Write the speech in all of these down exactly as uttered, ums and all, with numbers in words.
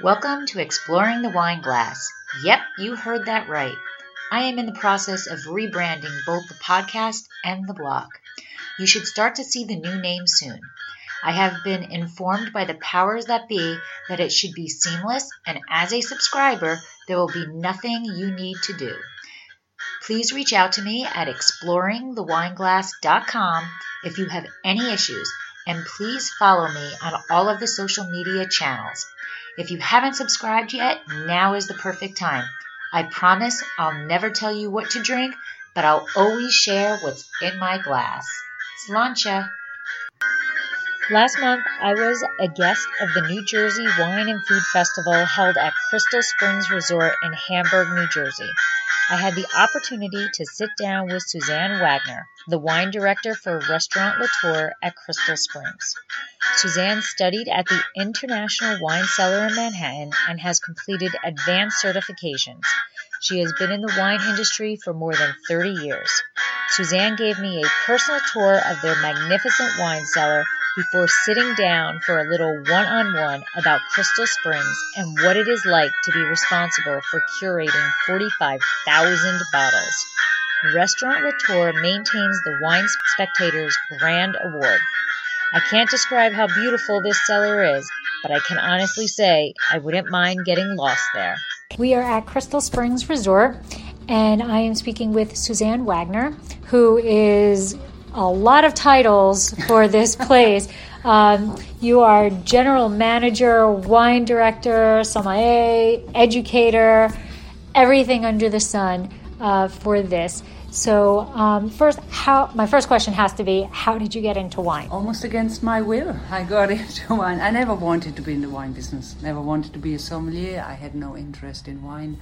Welcome to Exploring the Wine Glass. Yep, you heard that right. I am in the process of rebranding both the podcast and the blog. You should start to see the new name soon. I have been informed by the powers that be that it should be seamless, and as a subscriber, there will be nothing you need to do. Please reach out to me at exploring the wine glass dot com if you have any issues, and please follow me on all of the social media channels. If you haven't subscribed yet, now is the perfect time. I promise I'll never tell you what to drink, but I'll always share what's in my glass. Sláinte! Last month, I was a guest of the New Jersey Wine and Food Festival held at Crystal Springs Resort in Hamburg, New Jersey. I had the opportunity to sit down with Suzanne Wagner, the wine director for Restaurant Latour at Crystal Springs. Suzanne studied at the International Wine Cellar in Manhattan and has completed advanced certifications. She has been in the wine industry for more than thirty years. Suzanne gave me a personal tour of their magnificent wine cellar before sitting down for a little one-on-one about Crystal Springs and what it is like to be responsible for curating forty-five thousand bottles. Restaurant Latour maintains the Wine Spectator's Grand Award. I can't describe how beautiful this cellar is, but I can honestly say I wouldn't mind getting lost there. We are at Crystal Springs Resort, and I am speaking with Suzanne Wagner, who is a lot of titles for this place. Um, you are general manager, wine director, sommelier, educator, everything under the sun uh, for this. So um, first, how my first question has to be, how did you get into wine? Almost against my will, I got into wine. I never wanted to be in the wine business, never wanted to be a sommelier. I had no interest in wine.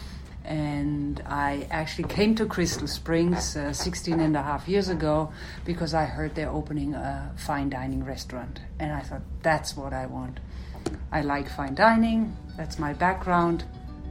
And I actually came to Crystal Springs uh, sixteen and a half years ago because I heard they're opening a fine dining restaurant. And I thought, that's what I want. I like fine dining, that's my background.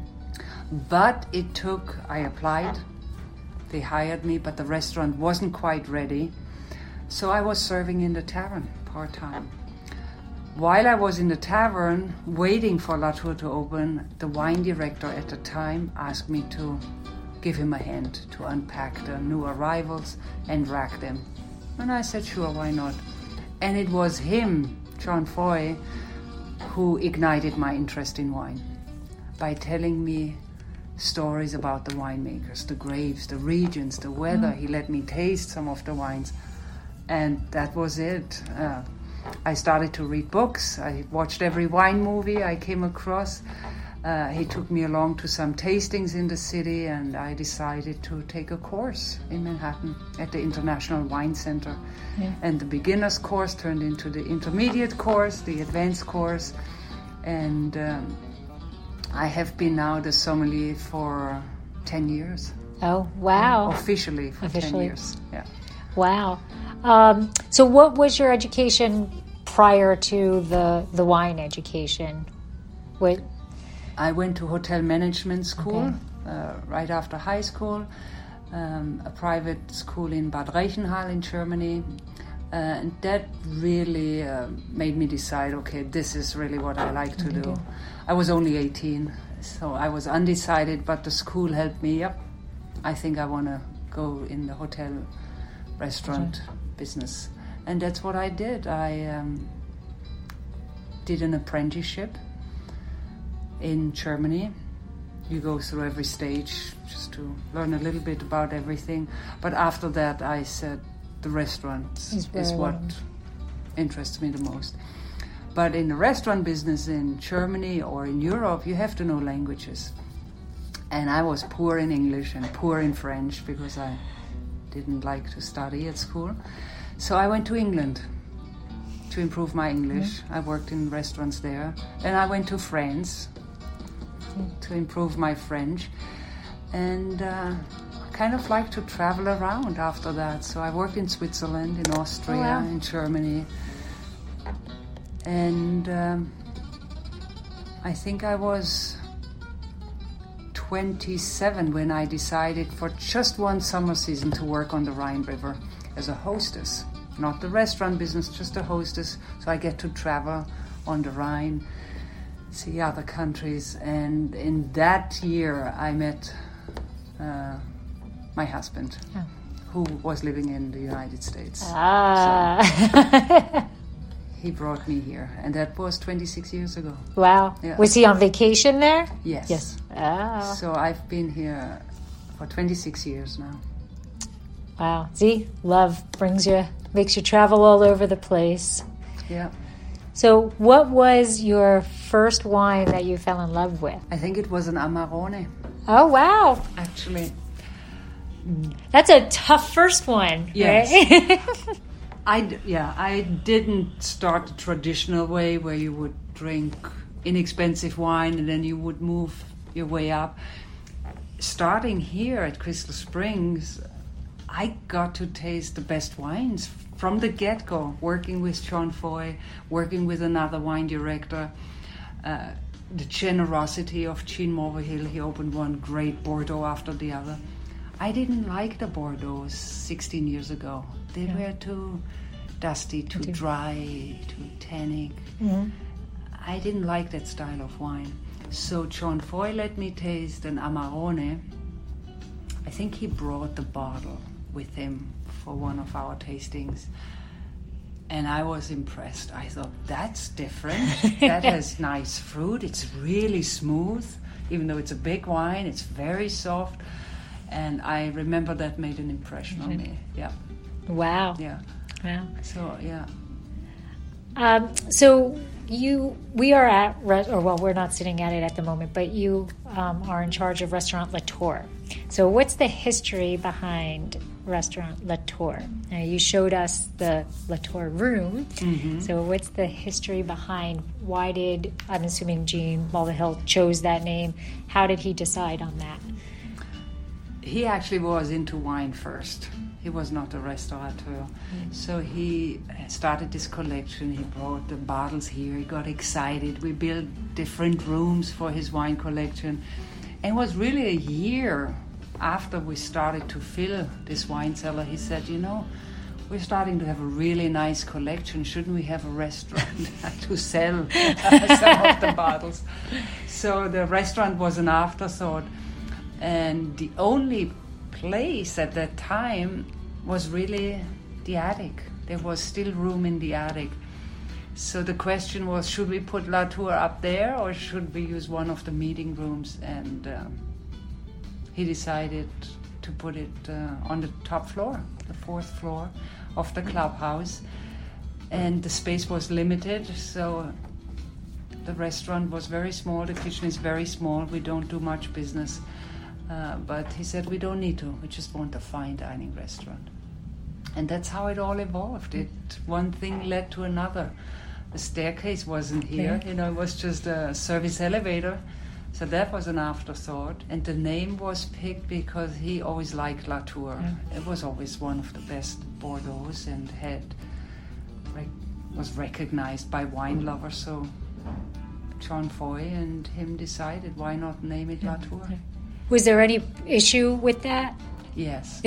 But it took, I applied, they hired me, but the restaurant wasn't quite ready. So I was serving in the tavern part-time. While I was in the tavern, waiting for Latour to open, the wine director at the time asked me to give him a hand to unpack the new arrivals and rack them. And I said, sure, why not? And it was him, John Foy, who ignited my interest in wine by telling me stories about the winemakers, the grapes, the regions, the weather. Mm. He let me taste some of the wines. And that was it. Uh, I started to read books. I watched every wine movie I came across. Uh, he took me along to some tastings in the city, and I decided to take a course in Manhattan at the International Wine Center. Yeah. And the beginner's course turned into the intermediate course, the advanced course. And um, I have been now the sommelier for ten years. Oh, wow. Um, officially for officially. ten years. Yeah. Wow. Um, so what was your education prior to the, the wine education? What? I went to hotel management school okay. uh, right after high school, um, a private school in Bad Reichenhall in Germany. Uh, and that really uh, made me decide, okay, this is really what I like to mm-hmm. do. I was only eighteen, so I was undecided, but the school helped me. Yep, I think I want to go in the hotel restaurant mm-hmm. business. And that's what I did. I um, did an apprenticeship in Germany. You go through every stage just to learn a little bit about everything. But after that, I said the restaurant is what interests me the most. But in the restaurant business in Germany or in Europe, you have to know languages. And I was poor in English and poor in French because I didn't like to study at school. So I went to England to improve my English. Mm-hmm. I worked in restaurants there. Then I went to France to improve my French. And uh, kind of like to travel around after that. So I worked in Switzerland, in Austria, oh, wow. in Germany. And um, I think I was twenty-seven when I decided for just one summer season to work on the Rhine River as a hostess. Not the restaurant business, just a hostess. So I get to travel on the Rhine see other countries. And in that year, I met uh, my husband, oh. who was living in the United States. Ah. So he brought me here, and that was twenty-six years ago. Wow. Yeah. Was he on vacation there? Yes. Yes. Oh. So I've been here for twenty-six years now. Wow. See, love brings you, makes you travel all over the place. Yeah. So what was your first wine that you fell in love with? I think it was an Amarone. Oh, wow. Actually. That's a tough first one, yes. right? I, yeah, I didn't start the traditional way where you would drink inexpensive wine and then you would move your way up. Starting here at Crystal Springs, I got to taste the best wines from the get-go, working with John Foy, working with another wine director. Uh, the generosity of Jean Morville, he opened one great Bordeaux after the other. I didn't like the Bordeaux sixteen years ago. They yeah. were too dusty, too okay. dry, too tannic. Mm-hmm. I didn't like that style of wine. So John Foy let me taste an Amarone. I think he brought the bottle with him for one of our tastings. And I was impressed. I thought, that's different. That has nice fruit. It's really smooth. Even though it's a big wine, it's very soft. And I remember that made an impression on me. Yeah. Wow. Yeah. Wow. So, yeah. Um, so you, we are at, or well, we're not sitting at it at the moment, but you um, are in charge of Restaurant Latour. So what's the history behind Restaurant Latour? Now, you showed us the Latour room. Mm-hmm. So what's the history behind, why did, I'm assuming Jean Morville chose that name. How did he decide on that? He actually was into wine first. He was not a restaurateur. Mm. So he started this collection. He brought the bottles here. He got excited. We built different rooms for his wine collection. And it was really a year after we started to fill this wine cellar. He said, you know, we're starting to have a really nice collection. Shouldn't we have a restaurant to sell some of the bottles? So the restaurant was an afterthought. And the only place at that time was really the attic. There was still room in the attic. So the question was, should we put Latour up there or should we use one of the meeting rooms? And um, he decided to put it uh, on the top floor, the fourth floor of the clubhouse. And the space was limited, so the restaurant was very small. The kitchen is very small. We don't do much business. Uh, but he said, we don't need to. We just want a fine dining restaurant. And that's how it all evolved. It one thing led to another. The staircase wasn't here. You know, it was just a service elevator. So that was an afterthought. And the name was picked because he always liked Latour. Yeah. It was always one of the best Bordeaux and had rec- was recognized by wine lovers. So John Foy and him decided, why not name it Latour? Yeah. Was there any issue with that? Yes.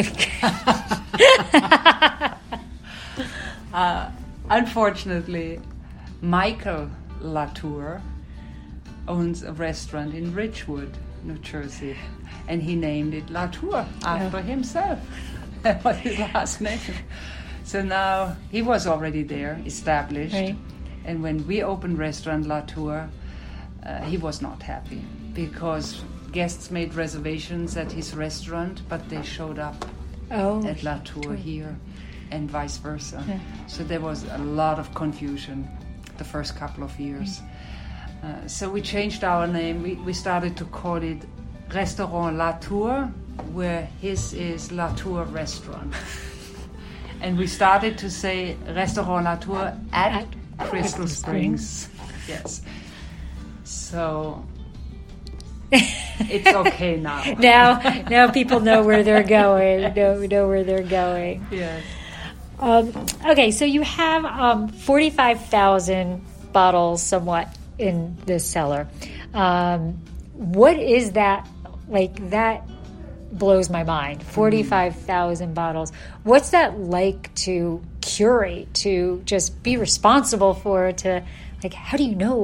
uh, unfortunately, Michael Latour owns a restaurant in Ridgewood, New Jersey, and he named it Latour after oh. himself. That was his last name. So now he was already there, established, right. And when we opened Restaurant Latour, uh, he was not happy because guests made reservations at his restaurant, but they showed up oh, at Latour here and vice versa. Yeah. So there was a lot of confusion the first couple of years. Mm. Uh, so we changed our name. We, we started to call it Restaurant Latour, where his is Latour Restaurant. And we started to say Restaurant Latour at, at Crystal Springs. Springs. Yes. So it's okay now. now, now people know where they're going. Know know where they're going. Yes. Um, okay, so you have um, forty-five thousand bottles, somewhat, in this cellar. Um, what is that like? That blows my mind. Forty-five thousand bottles. What's that like to curate? To just be responsible for? To like, how do you know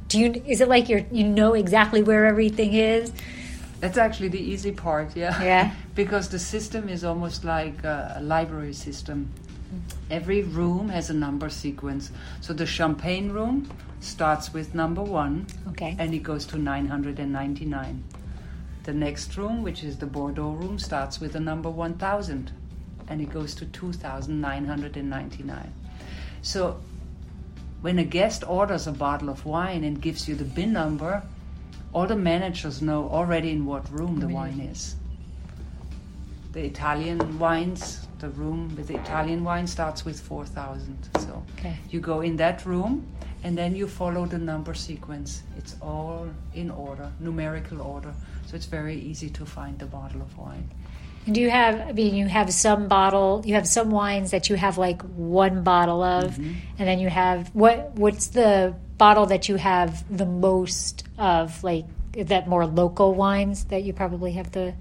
Do you? Is it like you're you know exactly where everything is? That's actually the easy part, yeah. Yeah. Because the system is almost like a, a library system. Every room has a number sequence. So the champagne room starts with number one, Okay. and it goes to nine hundred ninety-nine. The next room, which is the Bordeaux room, starts with the number one thousand, and it goes to two thousand nine hundred ninety-nine. So when a guest orders a bottle of wine and gives you the bin number, all the managers know already in what room the wine is. The Italian wines, the room with the Italian wine starts with four thousand. So Okay. you go in that room and then you follow the number sequence. It's all in order, numerical order. So it's very easy to find the bottle of wine. And do you have? I mean, you have some bottle. You have some wines that you have like one bottle of, Mm-hmm. and then you have what? What's the bottle that you have the most of? Like that more local wines that you probably have the.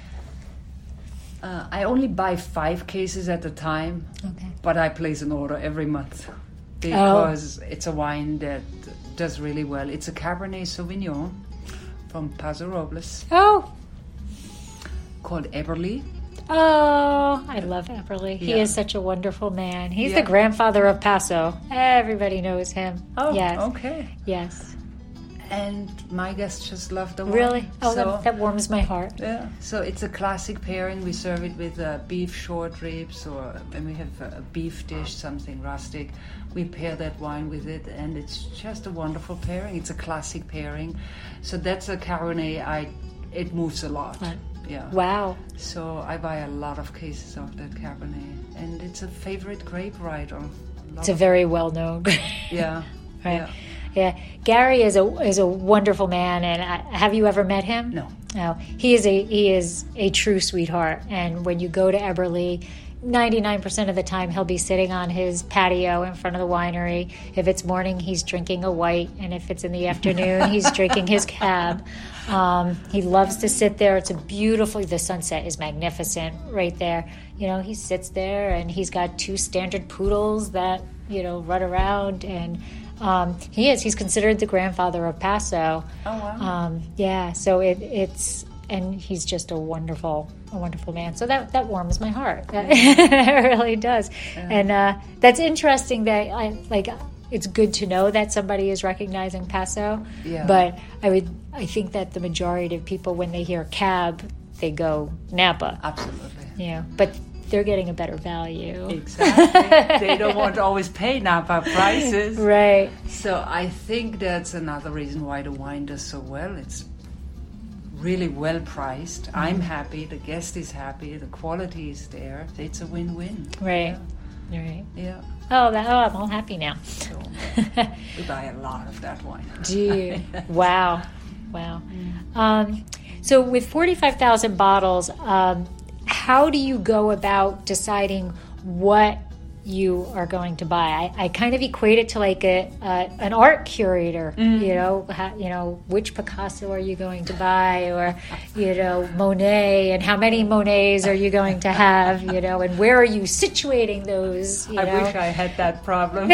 Uh, I only buy five cases at a time, Okay. but I place an order every month because it's a wine that does really well. It's a Cabernet Sauvignon from Paso Robles Oh. called Eberly. Oh, I love Epperly. He Yeah. is such a wonderful man. He's Yeah. the grandfather of Paso. Everybody knows him. Oh, yes. okay. Yes. And my guests just love the wine. Really? Oh, so, that, that warms my heart. yeah. So it's a classic pairing. We serve it with uh, beef short ribs, or when we have a beef dish, something rustic, we pair that wine with it, and it's just a wonderful pairing. It's a classic pairing. So that's a Cabernet. I it moves a lot. Right. Yeah. Wow. So I buy a lot of cases of that Cabernet, and it's a favorite grape variety. It's a very well known. Yeah. Right. Yeah. Yeah, Gary is a is a wonderful man, and I, have you ever met him? No. No, he is a he is a true sweetheart. And when you go to Eberly, ninety-nine percent of the time he'll be sitting on his patio in front of the winery. If it's morning, he's drinking a white, and if it's in the afternoon, he's drinking his cab. Um, he loves to sit there. It's a beautiful. The sunset is magnificent right there. You know, he sits there, and he's got two standard poodles that you know run around and. Um, he is. He's considered the grandfather of Paso. Oh wow. Um, yeah. So it, it's and he's just a wonderful, a wonderful man. So that that warms my heart. That it really does. Yeah. And uh, that's interesting. That I like. It's good to know that somebody is recognizing Paso. Yeah. But I would. I think that the majority of people, when they hear cab, they go Napa. Absolutely. Yeah. But they're getting a better value. Exactly. They don't want to always pay Napa prices. Right. So I think that's another reason why the wine does so well. It's really well priced. Mm-hmm. I'm happy. The guest is happy. The quality is there. It's a win-win. Right. Right. Yeah. Oh, that, oh, I'm all happy now. So we buy a lot of that wine. Do you? Wow. Wow. Um, so with forty-five thousand bottles, um, how do you go about deciding what you are going to buy? I, I kind of equate it to like a, a an art curator. Mm. You know, how, you know, which Picasso are you going to buy, or you know, Monet, and how many Monets are you going to have? You know, and where are you situating those? You I know? wish I had that problem.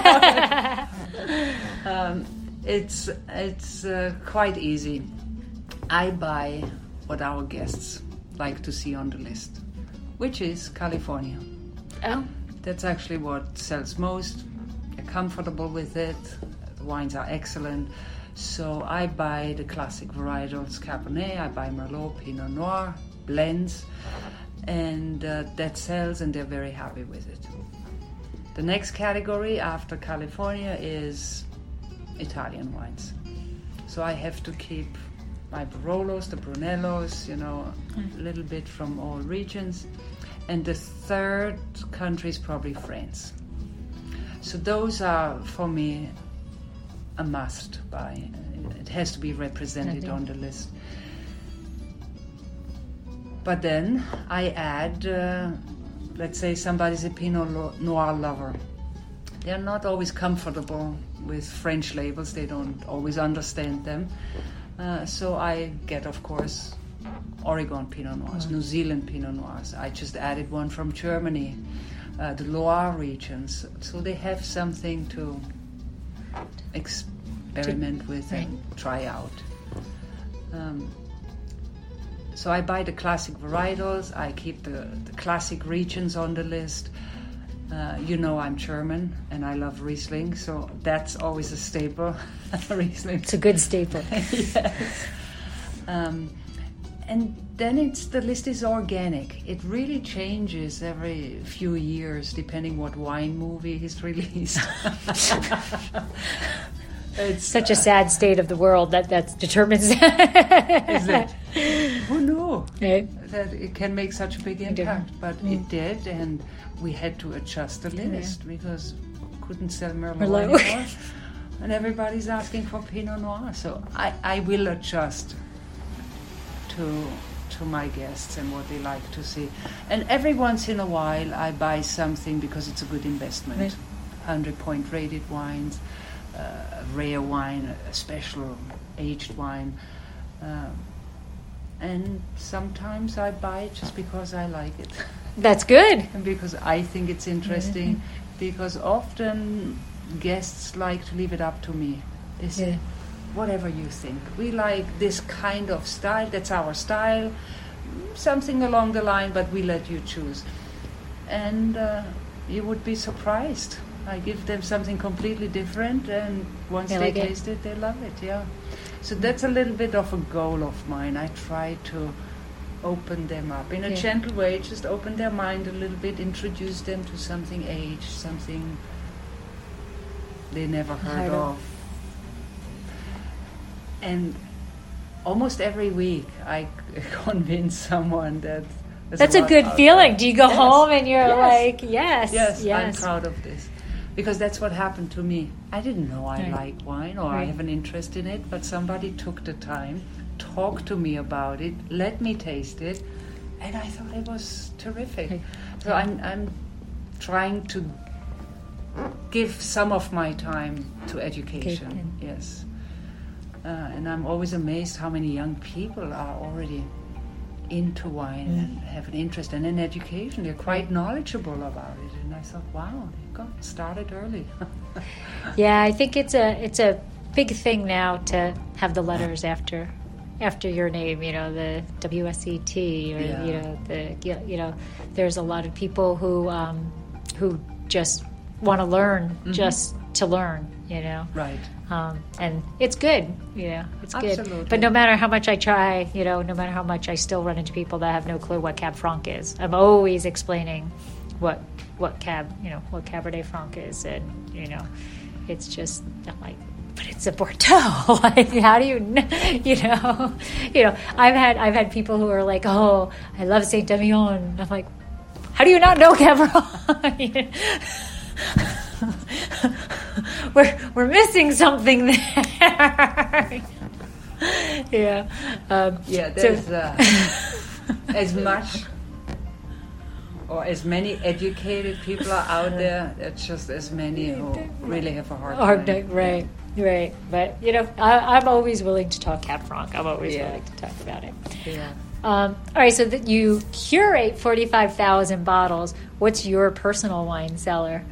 um, it's it's uh, quite easy. I buy what our guests like to see on the list, which is California. Oh, That's actually what sells most. They're comfortable with it. The wines are excellent. So I buy the classic varietals Cabernet, I buy Merlot, Pinot Noir, blends, and uh, that sells, and they're very happy with it. The next category after California is Italian wines. So I have to keep my Barolos, the Brunellos, you know, a little bit from all regions. And the third country is probably France. So those are, for me, a must buy. It has to be represented on the list. But then I add, uh, let's say somebody's a Pinot Noir lover. They're not always comfortable with French labels. They don't always understand them. Uh, so I get, of course, Oregon Pinot Noirs, mm. New Zealand Pinot Noirs. I just added one from Germany, uh, the Loire regions. So they have something to ex- experiment with right. and try out. Um, so I buy the classic varietals. I keep the, the classic regions on the list. Uh, you know I'm German and I love Riesling, so that's always a staple. Riesling. It's a good staple. Yes. Um, and then it's the list is organic. It really changes every few years depending what wine movie is released. It's such a sad state of the world that that determines. Is it? Who knew Right. that it can make such a big impact? But Mm. it did, and we had to adjust the list because we couldn't sell Merlot, Merlot. anymore. And everybody's asking for Pinot Noir. So I, I will adjust to to my guests and what they like to see. And every once in a while I buy something because it's a good investment. Right. one hundred point rated wines, uh, a rare wine, a special aged wine. Um, and sometimes I buy it just because I like it. That's good. And because I think it's interesting, Mm-hmm. because often guests like to leave it up to me. They say, Yeah. whatever you think. We like this kind of style, that's our style, something along the line, but we let you choose. And uh, you would be surprised. I give them something completely different, and once They they like it. taste it, they love it, yeah. So that's a little bit of a goal of mine. I try to open them up in a Yeah. gentle way, just open their mind a little bit, introduce them to something aged, something they never heard Heard of. of. And almost every week I c- convince someone that there's That's a lot good out feeling. there. Do you go Yes. home and you're Yes. like, yes, Yes, I'm yes. proud of this. Because that's what happened to me. I didn't know I Right. like wine or I Right. have an interest in it, but somebody took the time, talked to me about it, let me taste it, and I thought it was terrific. Right. So I'm, I'm trying to give some of my time to education. Okay. Yes. Uh, and I'm always amazed how many young people are already into wine Mm. and have an interest and in education. They're quite knowledgeable about it. And I thought, wow, they got started early. Yeah, I think it's a it's a big thing now to have the letters after after your name. You know, the W S E T, or Yeah. you know the you know. There's a lot of people who um, who just want to learn Mm-hmm. just to learn. You know. Right. Um, and it's good, you know, it's good. Absolutely. But no matter how much I try, you know, no matter how much I still run into people that have no clue what Cab Franc is. I'm always explaining what what Cab, you know, what Cabernet Franc is, and you know, it's just I'm like, but it's a Bordeaux. Like, how do you, kn-? you know, you know? I've had I've had people who are like, oh, I love Saint Emilion. I'm like, how do you not know Cab Franc? we're we're missing something there. Yeah. Um, Yeah, so- there's uh, as much or as many educated people are out there, there's just as many who really have a hard time. Hard to- right, right. But you know, I, I'm always willing to talk Cab Franc. I'm always Yeah. willing to talk about it. Yeah. Um, all right, so that you curate forty-five thousand bottles. What's your personal wine cellar?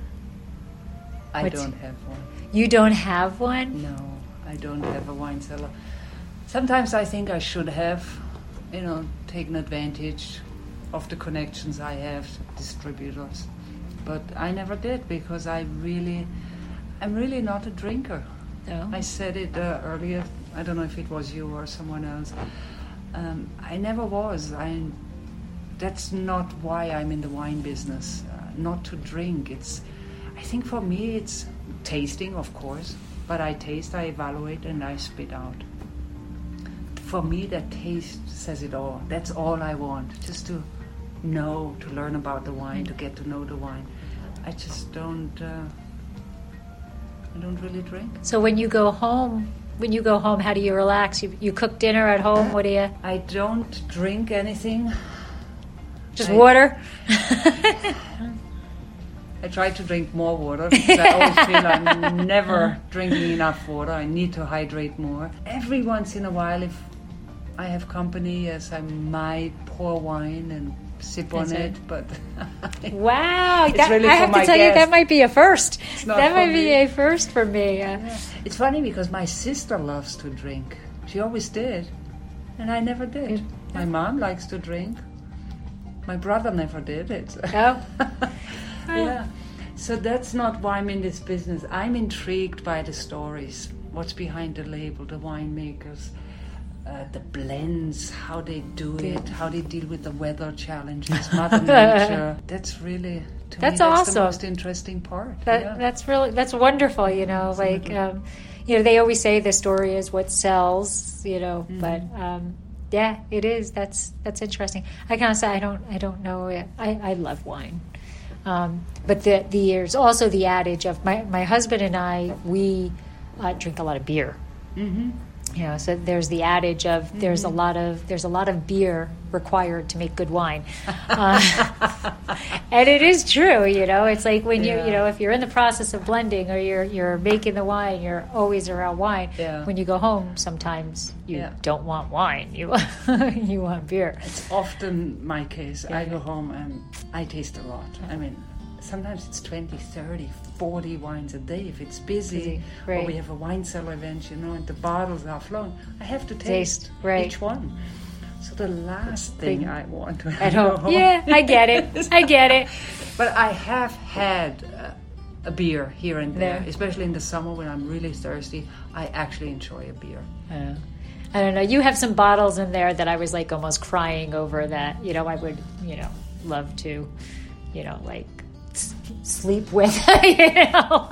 I What's- don't have one. You don't have one? No, I don't have a wine cellar. Sometimes I think I should have, you know, taken advantage of the connections I have, distributors. But I never did because I really, I'm really not a drinker. No. I said it uh, earlier. I don't know if it was you or someone else. Um, I never was. I. That's not why I'm in the wine business. Uh, not to drink. It's. I think for me it's tasting, of course. But I taste, I evaluate, and I spit out. For me, that taste says it all. That's all I want. Just to know, to learn about the wine, to get to know the wine. I just don't. Uh, I don't really drink. So when you go home, when you go home, how do you relax? You, you cook dinner at home. What do you? I don't drink anything. Just I- water. I try to drink more water because I always feel I'm never drinking enough water. I need to hydrate more. Every once in a while, if I have company, yes, I might pour wine and sip on That's it, it. but Wow, It's that, really I for have my to tell you guests. that might be a first. not That for might be me. a first for me. Uh, it's funny because my sister loves to drink. She always did, and I never did. Good. My mom likes to drink. My brother never did it. Oh, Yeah. So that's not why I'm in this business. I'm intrigued by the stories. What's behind the label, the winemakers, uh, the blends, how they do it, how they deal with the weather challenges, Mother Nature. That's really, to That's me, that's awesome. the most interesting part. that, yeah. that's really that's wonderful. You know, like um, you know, they always say the story is what sells. You know, Mm-hmm. but um, yeah, it is. That's that's interesting. I kind of say I don't I don't know. It. I I love wine. Um, but the, the there's also the adage of my, my husband and I, we uh, drink a lot of beer. Mm-hmm. You know, so there's the adage of there's a lot of there's a lot of beer required to make good wine, uh, and it is true. You know, it's like when you Yeah. you know if you're in the process of blending or you're you're making the wine, you're always around wine. Yeah. When you go home, sometimes you Yeah. don't want wine. You you want beer. It's often my case. I go home and I taste a lot. I mean, sometimes it's twenty, thirty, forty wines a day if it's busy. Busy, Or right. we have a wine cellar event, you know, and the bottles are flowing. I have to taste, Taste, right. each one. So the last thing Thing I want to At go home, yeah, I get it. I get it. But I have had uh, a beer here and there, There. especially in the summer when I'm really thirsty. I actually enjoy a beer. Uh, I don't know. You have some bottles in there that I was like almost crying over that, you know, I would, you know, love to, you know, like s- sleep with, you know.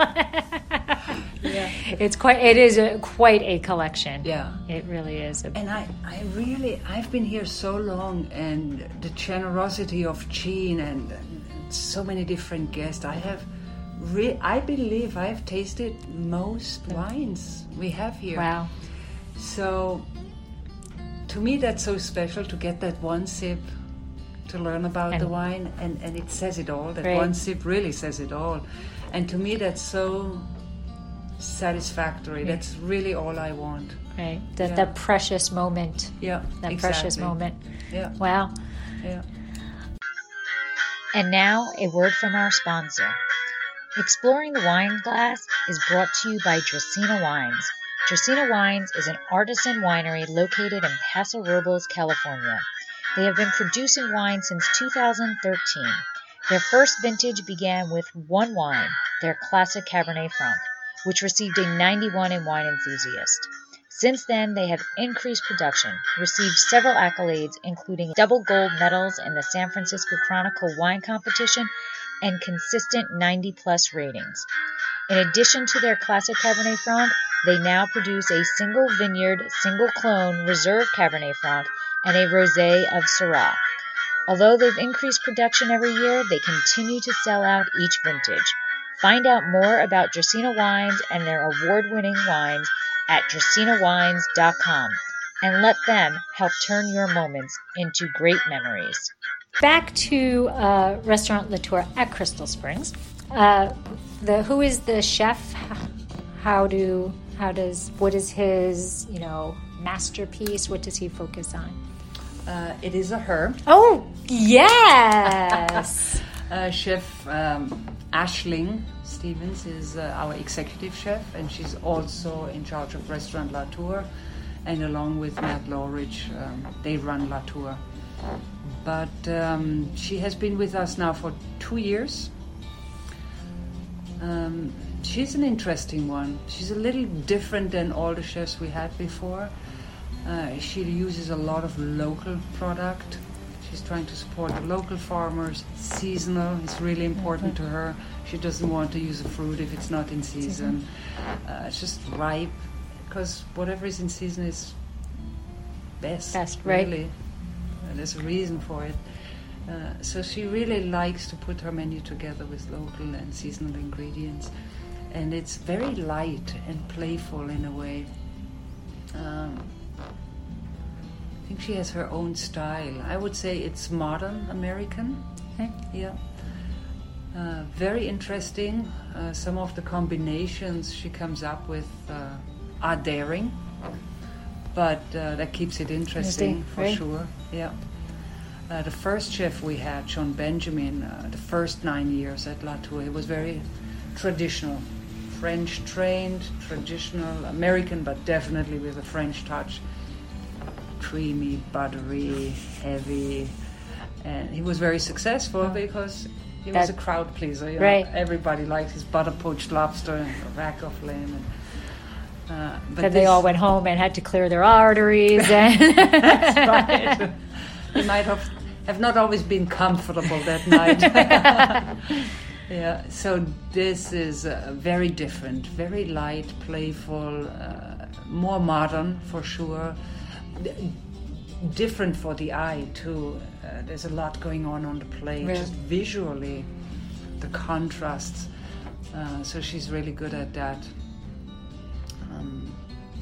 Yeah. It's quite, it is a, quite a collection. Yeah. It really is. A, And I, I really, I've been here so long, and the generosity of Jean and, and so many different guests. I have, re- I believe I've tasted most wines we have here. wow. So, to me, that's so special to get that one sip, to learn about And- the wine, and, and it says it all. That Right. one sip really says it all. And to me, that's so satisfactory. That's really all I want. Right. That, Yeah. that precious moment. Yeah, That exactly. precious moment. Yeah, Wow. yeah. And now, a word from our sponsor. Exploring the Wine Glass is brought to you by Dracaena Wines. Dracaena Wines is an artisan winery located in Paso Robles, California. They have been producing wine since two thousand thirteen. Their first vintage began with one wine, their classic Cabernet Franc, which received a ninety-one in Wine Enthusiast. Since then, they have increased production, received several accolades, including double gold medals in the San Francisco Chronicle Wine Competition and consistent ninety plus ratings. In addition to their classic Cabernet Franc, they now produce a single vineyard, single clone reserve Cabernet Franc and a rosé of Syrah. Although they've increased production every year, they continue to sell out each vintage. Find out more about Dracaena Wines and their award-winning wines at dracaena wines dot com and let them help turn your moments into great memories. Back to uh, Restaurant Latour at Crystal Springs. Uh, the who is the chef? How do how does what is his you know masterpiece? What does he focus on? Uh, it is a her. Oh yes, Uh, chef um, Ashling Stevens is uh, our executive chef, and she's also in charge of Restaurant Latour, and along with Matt Lawridge, um, they run Latour. But um, she has been with us now for two years. Um, she's an interesting one. She's a little different than all the chefs we had before. Uh, she uses a lot of local product. She's trying to support the local farmers. Seasonal is really important to her. She doesn't want to use a fruit if it's not in season. Uh, it's just ripe, because whatever is in season is best. Best, right. Really. Uh, there's a reason for it. Uh, so she really likes to put her menu together with local and seasonal ingredients. And it's very light and playful in a way. Um, I think she has her own style. I would say it's modern American. Okay. Yeah. Uh, very interesting. Uh, some of the combinations she comes up with uh, are daring, but uh, that keeps it interesting Interesting, for right. sure. Yeah. Uh, the first chef we had, John Benjamin, uh, the first nine years at Latour, he was very traditional, French trained, traditional, American, but definitely with a French touch. Creamy, buttery, heavy, and he was very successful oh. because he was that, a crowd pleaser. You right. know? Everybody liked his butter poached lobster and a rack of lamb. And, uh, but then they all went home and had to clear their arteries. And that's right. They might have, have not always been comfortable that night. Yeah, so this is uh, very different, very light, playful, uh, more modern for sure. D- different for the eye too. Uh, there's a lot going on on the plate, really? Just visually, the contrasts. Uh, so she's really good at that. Um,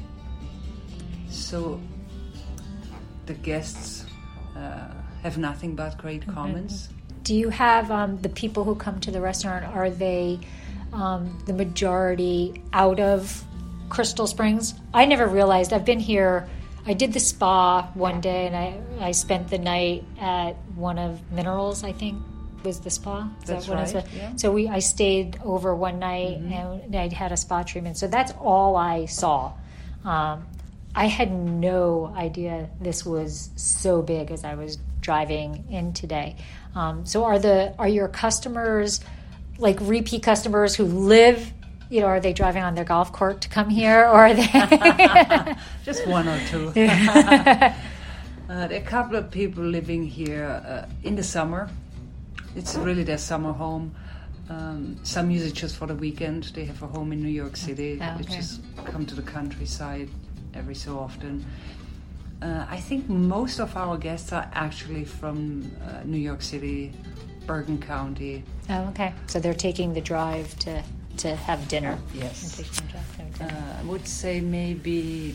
so the guests uh, have nothing but great mm-hmm. comments. Do you have um, the people who come to the restaurant, are they um, the majority out of Crystal Springs? I never realized. I've been here, I did the spa one day, and I, I spent the night at one of Minerals, I think, was the spa. Is That's that what right, it's yeah. So we I stayed over one night, mm-hmm. and I had a spa treatment. So that's all I saw. Um, I had no idea this was so big as I was driving in today. Um, so are the are your customers like repeat customers who live, you know, are they driving on their golf cart to come here, or are they just one or two? uh, there are a couple of people living here uh, in the summer. It's really their summer home. Um, some use it just for the weekend. They have a home in New York City. Oh, okay. They just come to the countryside every so often. Uh, I think most of our guests are actually from uh, New York City, Bergen County. Oh, okay. So they're taking the drive to, to have dinner. Yes. And taking the drive to have dinner. Uh, I would say maybe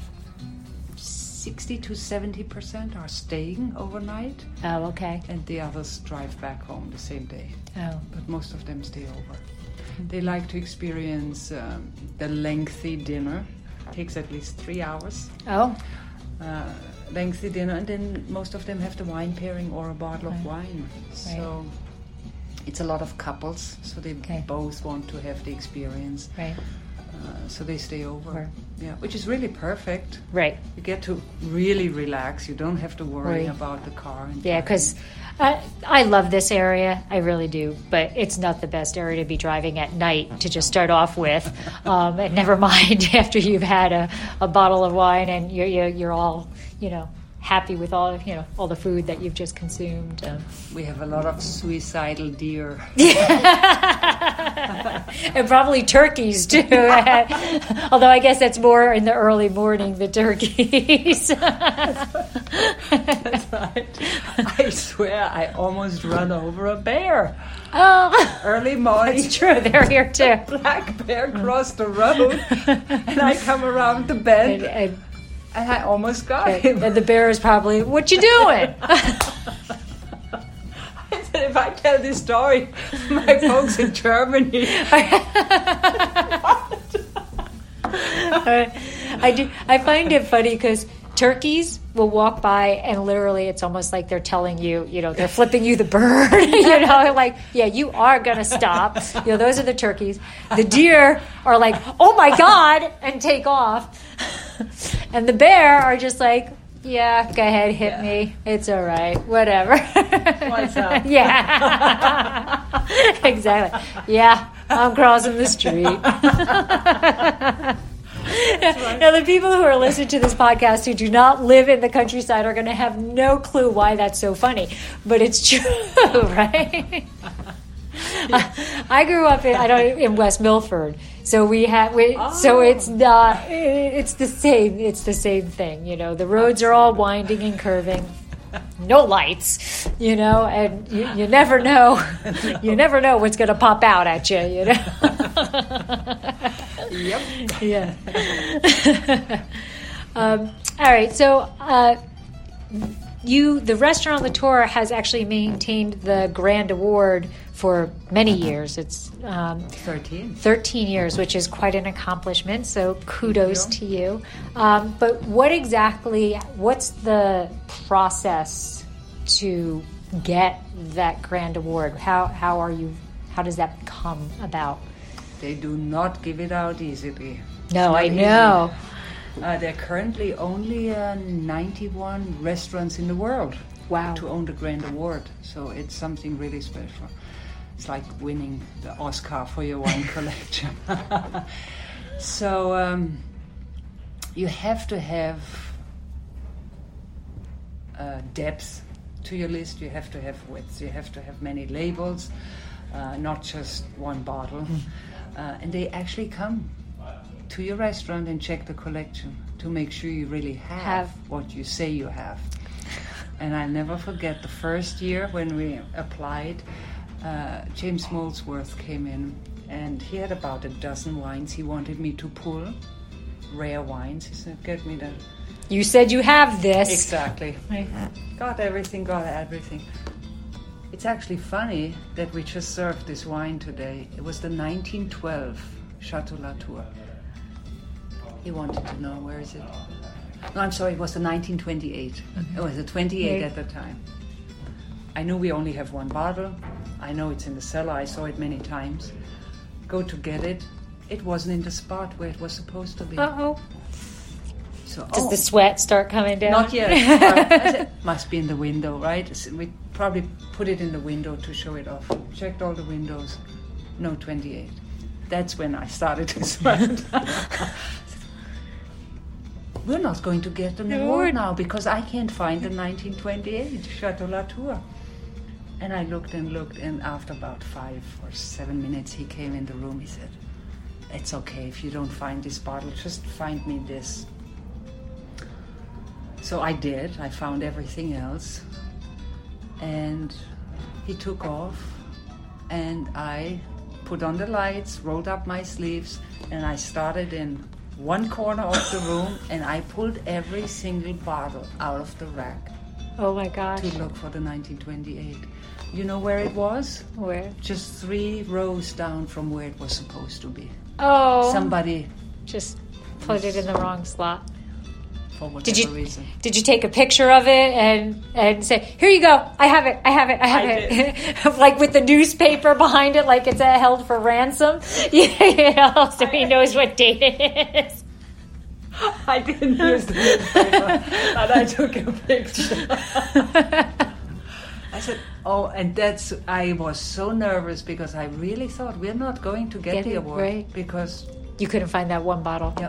sixty to seventy percent are staying overnight. Oh, okay. And the others drive back home the same day. Oh. But most of them stay over. They like to experience um, the lengthy dinner. It takes at least three hours. Oh. Uh, lengthy dinner, and then most of them have the wine pairing or a bottle right. of wine. So right. it's a lot of couples, so they okay. both want to have the experience. Right. Uh, so they stay over. Right. Yeah, which is really perfect. Right. You get to really relax. You don't have to worry right. about the car. And yeah, because I, I love this area. I really do. But it's not the best area to be driving at night to just start off with. Um, and never mind after you've had a, a bottle of wine and you're, you're, you're all, you know, happy with all, you know, all the food that you've just consumed. Um, we have a lot of suicidal deer. And probably turkeys, too. Although I guess that's more in the early morning, the turkeys. That's right. I swear I almost run over a bear. Oh, early morning. That's true. They're here, too. A black bear crossed the road, and I come around the bend. And, and, And I almost got and, him. and the bear is probably, what you doing? I said, if I tell this story to my folks in Germany. I do. I find it funny because turkeys will walk by and literally it's almost like they're telling you, you know, they're flipping you the bird, you know, like, yeah, you are going to stop. You know, those are the turkeys. The deer are like, oh my God, and take off. And the bear are just like, yeah, go ahead, hit yeah. me. It's all right. Whatever. What's up? Yeah. Exactly. Yeah, I'm crossing the street. Right. Now, the people who are listening to this podcast who do not live in the countryside are going to have no clue why that's so funny. But it's true, right? I, I grew up in I don't in West Milford, so we have we, oh. so it's not it's the same it's the same thing. You know, the roads are all winding and curving. No lights, you know, and you, you never know. You never know what's going to pop out at you, you know. Yep. Yeah. um, all right. So, uh, you, the Restaurant Latour has actually maintained the Grand Award for many years. It's um, thirteen. thirteen years, which is quite an accomplishment. So kudos to you. Um, but what exactly, what's the process to get that grand award? How how are you? How does that come about? They do not give it out easily. No, I It's not know. easy. Uh, there are currently only uh, ninety-one restaurants in the world Wow. to own the Grand Award. So it's something really special. It's like winning the Oscar for your wine collection. So um, you have to have uh, depth to your list. You have to have width. You have to have many labels, uh, not just one bottle. Uh, and they actually come to your restaurant and check the collection to make sure you really have, Have. what you say you have. And I'll never forget the first year when we applied, uh, James Molesworth came in and he had about a dozen wines he wanted me to pull, rare wines. He said, get me the... You said you have this. Exactly. Right. Got everything, got everything. It's actually funny that we just served this wine today. It was the nineteen twelve Chateau Latour. He wanted to know, where is it? No, I'm sorry, it was the nineteen twenty-eight. Mm-hmm. It was the twenty-eight Yeah. at the time. I knew we only have one bottle. I know it's in the cellar. I saw it many times. Go to get it. It wasn't in the spot where it was supposed to be. Uh-oh. So, Does oh, the sweat start coming down? not yet. Uh, I said, must be in the window, right? So we probably put it in the window to show it off. Checked all the windows. No, twenty-eight. That's when I started to sweat. We're not going to get an No. award now because I can't find the nineteen twenty-eight Chateau Latour. And I looked and looked, and after about five or seven minutes, he came in the room. He said, it's okay if you don't find this bottle, just find me this. So I did. I found everything else. And he took off, and I put on the lights, rolled up my sleeves, and I started in one corner of the room, and I pulled every single bottle out of the rack Oh my gosh. to look for the nineteen twenty-eight. You know where it was? Where? Just three rows down from where it was supposed to be. Oh. Somebody, Just put it in the wrong slot. for whatever Did you reason. did you take a picture of it and and say, here you go, I have it, I have it, I have I it, like with the newspaper behind it, like it's uh, held for ransom, you know, so he knows what date it is. I didn't use the newspaper, but I took a picture. I said, oh, and that's, I was so nervous because I really thought we're not going to get, Get the it, award. right. Because, You couldn't find that one bottle. yeah.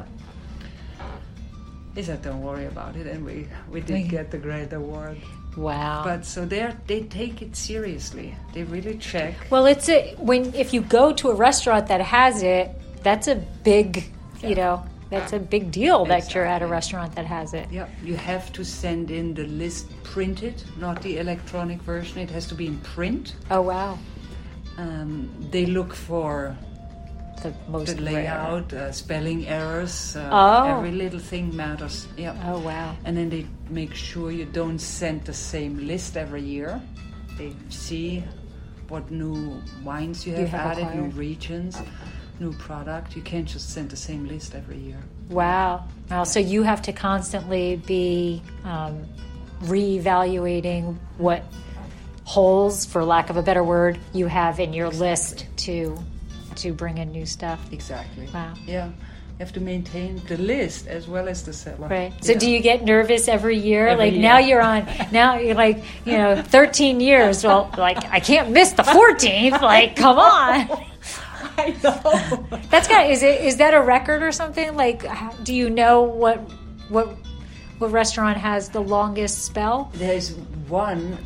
He said, don't worry about it. And we, we did Right. get the great award. Wow. But so they they take it seriously. They really check. Well, it's a when if you go to a restaurant that has it, that's a big, you Yeah. know, that's a big deal that you're at a Exactly. restaurant that has it. Yeah, you have to send in the list printed, not the electronic version. It has to be in print. Oh wow, Um, they look for the most the rare. layout, uh, spelling errors. Uh, Oh. Every little thing matters. Yeah. Oh wow. And then they make sure you don't send the same list every year. They see what new wines you have, You have added, new acquired. regions, new product. You can't just send the same list every year. Wow. Wow. So you have to constantly be um, reevaluating what holes, for lack of a better word, you have in your list to to bring in new stuff. Exactly. Wow. Yeah. You have to maintain the list as well as the cellar. Right. So Yeah. do you get nervous every year? Every like year. now you're on, now you're like, you know, thirteen years. Well, like I can't miss the fourteenth. Like, come on. I know. That's kind of, is it, is that a record or something? Like, how, do you know what, what, what restaurant has the longest spell? There's one,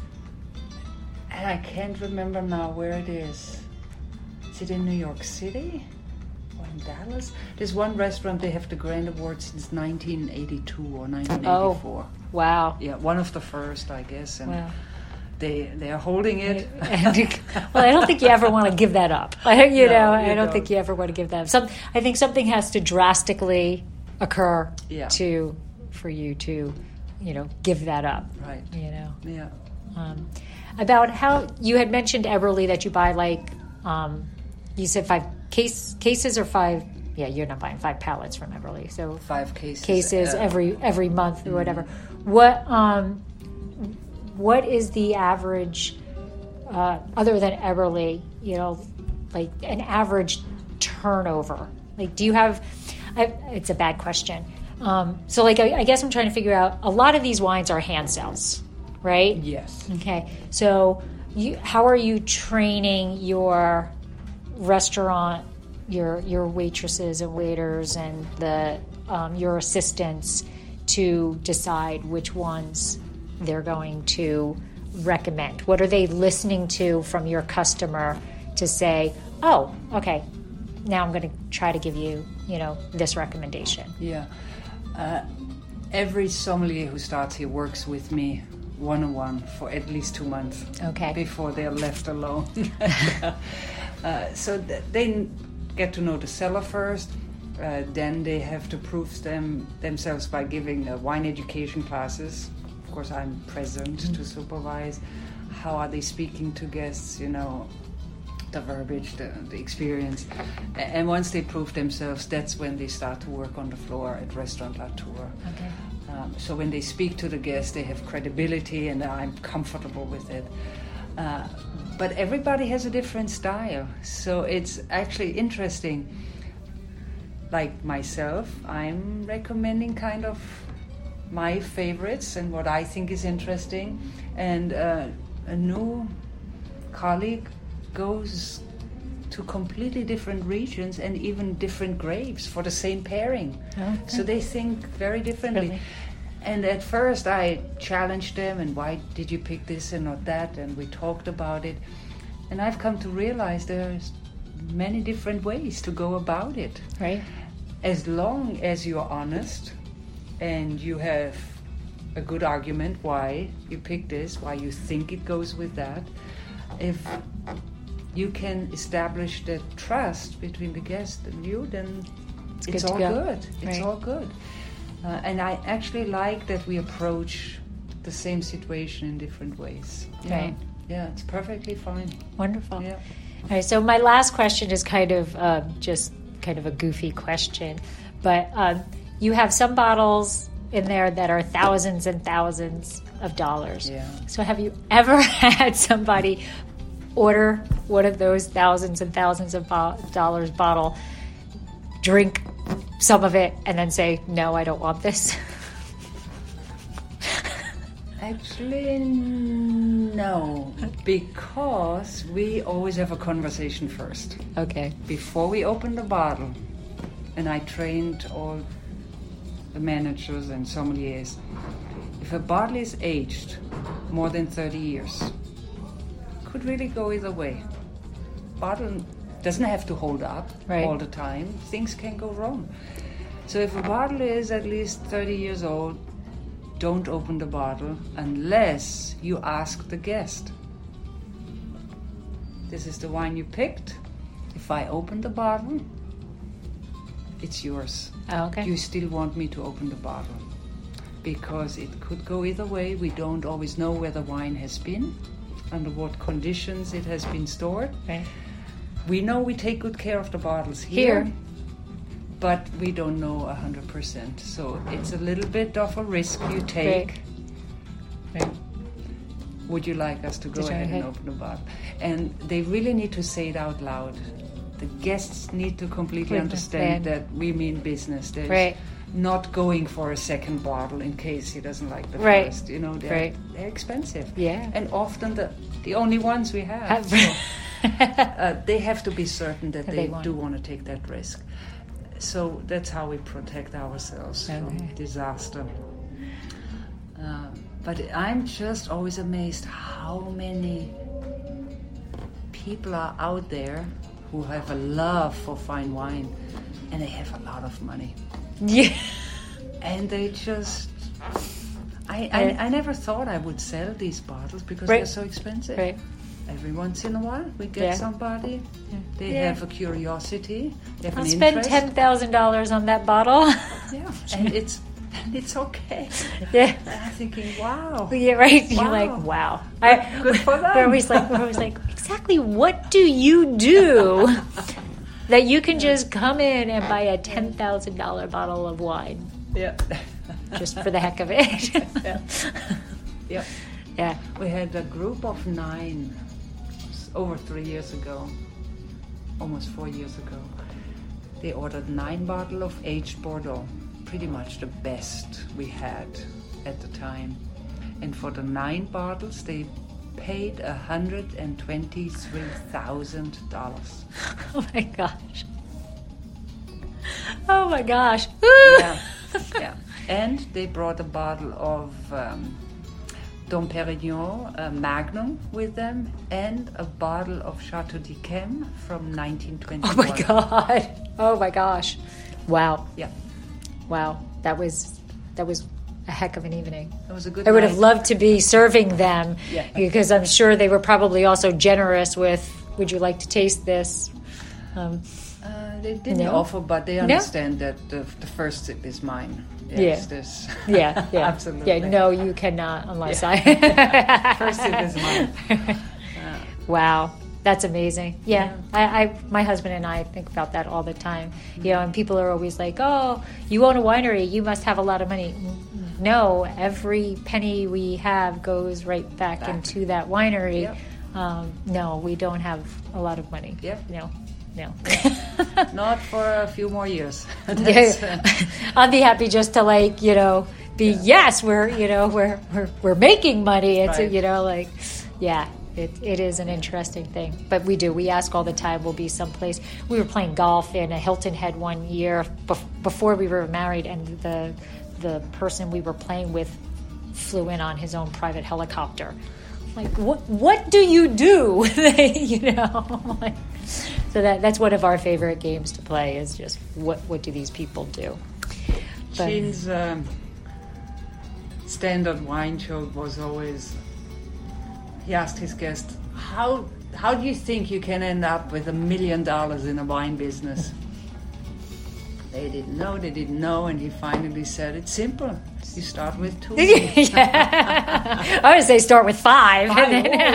and I can't remember now where it is. Is it in New York City or in Dallas? There's one restaurant, they have the Grand Award since nineteen eighty-two or nineteen eighty-four. Wow. Yeah, one of the first, I guess. And Wow. they they are holding it. And- well, I don't think you ever want to give that up. I, you No, know, you I don't, think don't. you ever want to give that up. Some, I think something has to drastically occur Yeah. to for you to, you know, give that up. Right. You know, Yeah. um, about how you had mentioned Eberly that you buy like, um, you said five case cases or five. Yeah, you're not buying five pallets from Eberly, so Five cases. cases uh, every every month or whatever. What um, what is the average, uh, other than Eberle, you know, like an average turnover? Like, do you have, I, it's a bad question. Um, so like, I, I guess I'm trying to figure out, a lot of these wines are hand sales, right? Yes. Okay. So you, how are you training your restaurant, your, your waitresses and waiters and the, um, your assistants to decide which ones they're going to recommend? What are they listening to from your customer to say, oh, okay, now I'm going to try to give you, you know, this recommendation? Yeah. Uh, every sommelier who starts here works with me one-on-one for at least two months. Okay. Before they're left alone. uh, so th- they get to know the cellar first. Uh, then they have to prove them themselves by giving uh, wine education classes. Of course, I'm present mm-hmm. to supervise. How are they speaking to guests? You know, the verbiage, the, the experience. And once they prove themselves, that's when they start to work on the floor at Restaurant Latour. Okay. Um, so when they speak to the guests, they have credibility, and I'm comfortable with it. Uh, but everybody has a different style, so it's actually interesting. Like myself, I'm recommending kind of my favorites and what I think is interesting. And uh, a new colleague goes to completely different regions and even different grapes for the same pairing. Okay. So they think very differently. Really? And at first I challenged them, and why did you pick this and not that? And we talked about it. And I've come to realize there's many different ways to go about it. Right. As long as you're honest and you have a good argument why you pick this, why you think it goes with that, if you can establish that trust between the guest and you, then it's, it's good all go. good. It's right. all good. Uh, and I actually like that we approach the same situation in different ways. Right. Yeah, it's perfectly fine. Wonderful. Yeah. All right, so my last question is kind of uh, just kind of a goofy question, but um, you have some bottles in there that are thousands and thousands of dollars. Yeah. So have you ever had somebody order one of those thousands and thousands of bo- dollars bottle, drink some of it, and then say, no, I don't want this? Actually, no, because we always have a conversation first. Okay. Before we open the bottle, and I trained all the managers and sommeliers, if a bottle is aged more than thirty years, could really go either way. Bottle doesn't have to hold up right. all the time. Things can go wrong. So if a bottle is at least thirty years old, don't open the bottle unless you ask the guest. This is the wine you picked. If I open the bottle, it's yours. Oh, okay. You still want me to open the bottle because it could go either way. We don't always know where the wine has been, under what conditions it has been stored. Right. We know we take good care of the bottles here, Here. but we don't know one hundred percent. So it's a little bit of a risk you take. Right. Right. Would you like us to go Did you ahead and ahead? open the bottle? And they really need to say it out loud. The guests need to completely understand Understand. that we mean business. There's Right. not going for a second bottle in case he doesn't like the Right. first. You know, they're, Right. they're expensive. Yeah. And often the, the only ones we have. Have- So, uh, they have to be certain that That they, they want. do want to take that risk. So that's how we protect ourselves Okay. from disaster. Uh, but I'm just always amazed how many people are out there who have a love for fine wine and they have a lot of money. Yeah. And they just... I, Yeah. I, I never thought I would sell these bottles because Right. they're so expensive. Right. Every once in a while, we get Yeah. somebody. They Yeah. have a curiosity. They have I'll an spend interest. ten thousand dollars on that bottle. Yeah, and it's and it's okay. Yeah. And I'm thinking, wow. Yeah, right. You're Wow. like, wow. I, Good for them. We're always like, we're always like, exactly what do you do that you can just come in and buy a ten thousand dollar bottle of wine Yeah. just for the heck of it? Yeah. Yep. Yeah. We had a group of nine over three years ago, almost four years ago. They ordered nine bottles of aged Bordeaux, pretty much the best we had at the time. And for the nine bottles, they paid one hundred twenty-three thousand dollars. Oh my gosh. Oh my gosh. Yeah, yeah. And they brought a bottle of um, Dom Perignon uh, Magnum with them, and a bottle of Chateau d'Yquem from nineteen twenty-one. Oh my god. Oh my gosh. Wow. Yeah, Wow. That was that was a heck of an evening. it was a good I would night. have loved to be serving them Yeah. because I'm sure they were probably also generous with, would you like to taste this? Um, Uh, they didn't No? offer, but they understand that the, the first sip is mine. Yes, Yeah. this. yeah, yeah. Absolutely. Yeah, no, you cannot unless I... First sip is mine. Wow, that's amazing. Yeah, I, I, my husband and I think about that all the time. You know, and people are always like, "Oh, you own a winery, you must have a lot of money." No, every penny we have goes right back, Back. into that winery. Yep. Um, no, we don't have a lot of money. Yep. No, no. Not for a few more years. That's, uh, I'd be happy just to like, you know, be yes, we're you know we're we're we're making money. It's Right. you know like, yeah. It, it is an interesting thing, but we do. We ask all the time. We'll be someplace. We were playing golf in a Hilton Head one year bef- before we were married, and the the person we were playing with flew in on his own private helicopter. Like, what what do you do? you know, like, so that that's one of our favorite games to play. Is just what what do these people do? But- Gene's um, standard wine joke was always, he asked his guest, how how do you think you can end up with a million dollars in a wine business? They didn't know, they didn't know, and he finally said, it's simple. You start with two. yeah. I would say start with five. and then-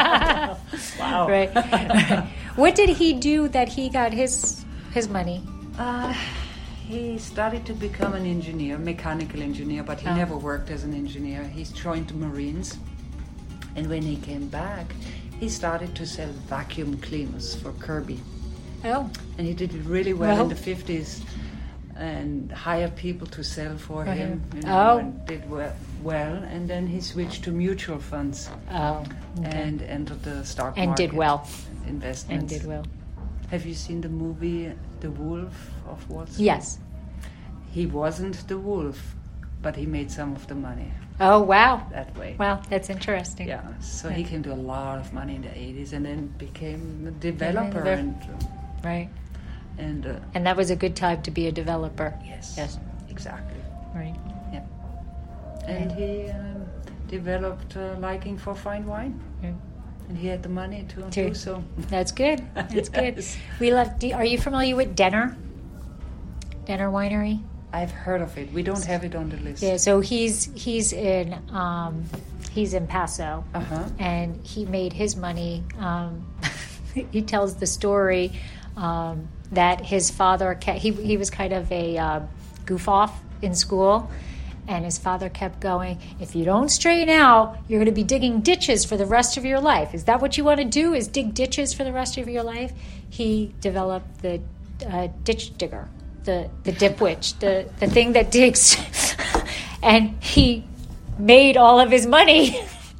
Wow. right. What did he do that he got his his money? Uh, he started to become an engineer, mechanical engineer, but he Oh. never worked as an engineer. He joined the Marines. And when he came back, he started to sell vacuum cleaners for Kirby. Oh, And he did it really well Well. in the fifties and hired people to sell for For him. him. You know, Oh. and did well, well. And then he switched to mutual funds oh, okay. and entered the stock And market. did well. Investments. And did well. Have you seen the movie The Wolf of Wall Street? Yes. He wasn't the wolf, but he made some of the money Oh, wow. that way. Wow, that's interesting. Yeah, so Yeah. he came to a lot of money in the eighties and then became a developer developer. and Right. and uh, And that was a good time to be a developer. yes, Yes. exactly. Right. And he um, developed a liking for fine wine, Yeah. and he had the money to, To- do so. That's good. That's good. Yes. We love. do- Are you familiar with Denner? Denner Winery. I've heard of it. We don't have it on the list. Yeah. So he's he's in um, he's in Paso. Uh huh. And he made his money. Um, he tells the story um, that his father kept, he he was kind of a uh, goof off in school, and his father kept going, "If you don't straighten out, you're going to be digging ditches for the rest of your life. Is that what you want to do? Is dig ditches for the rest of your life?" He developed the uh, ditch digger, the the dip witch, the the thing that digs, and he made all of his money.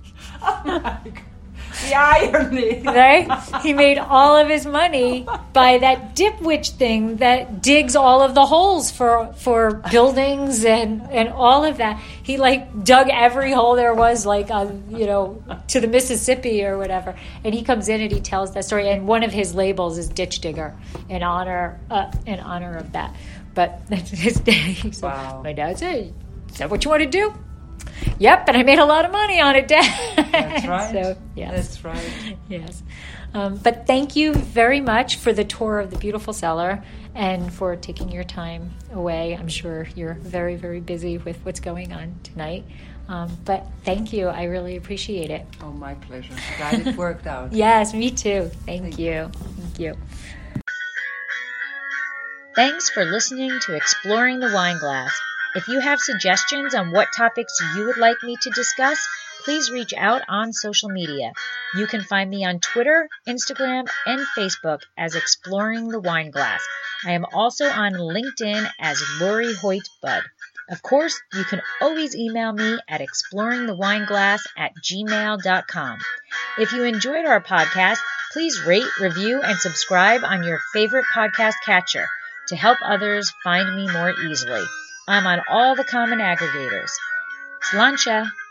The irony. Right? He made all of his money by that dip witch thing that digs all of the holes for for buildings and, and all of that. He like dug every hole there was, like on you know to the Mississippi or whatever. And he comes in and he tells that story. And one of his labels is ditch digger in honor uh, in honor of that. But that's his he said, Wow. my dad said, "Is that what you want to do?" Yep, and I made a lot of money on it, Dad. That's right. So, yes. That's right. Yes. Um, but thank you very much for the tour of the beautiful cellar and for taking your time away. I'm sure you're very, very busy with what's going on tonight. Um, but thank you. I really appreciate it. Oh, my pleasure. Glad it worked out. Yes, me too. Thank, Thank you. Thank you. Thanks for listening to Exploring the Wine Glass. If you have suggestions on what topics you would like me to discuss, please reach out on social media. You can find me on Twitter, Instagram, and Facebook as Exploring the Wine Glass. I am also on LinkedIn as Lori Hoyt Budd. Of course, you can always email me at exploringthewineglass at gmail dot com. If you enjoyed our podcast, please rate, review, and subscribe on your favorite podcast catcher to help others find me more easily. I'm on all the common aggregators. Sláinte!